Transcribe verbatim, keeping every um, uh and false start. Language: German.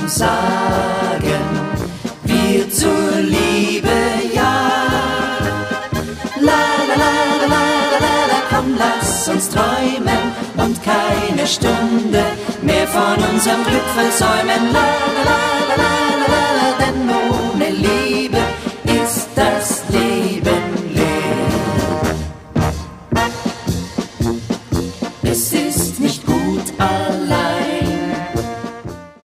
sagen wir zur Liebe ja. La la la la la la la, komm, lass uns träumen und keine Stunde mehr von unserem Glück versäumen. La la la la la la, denn nur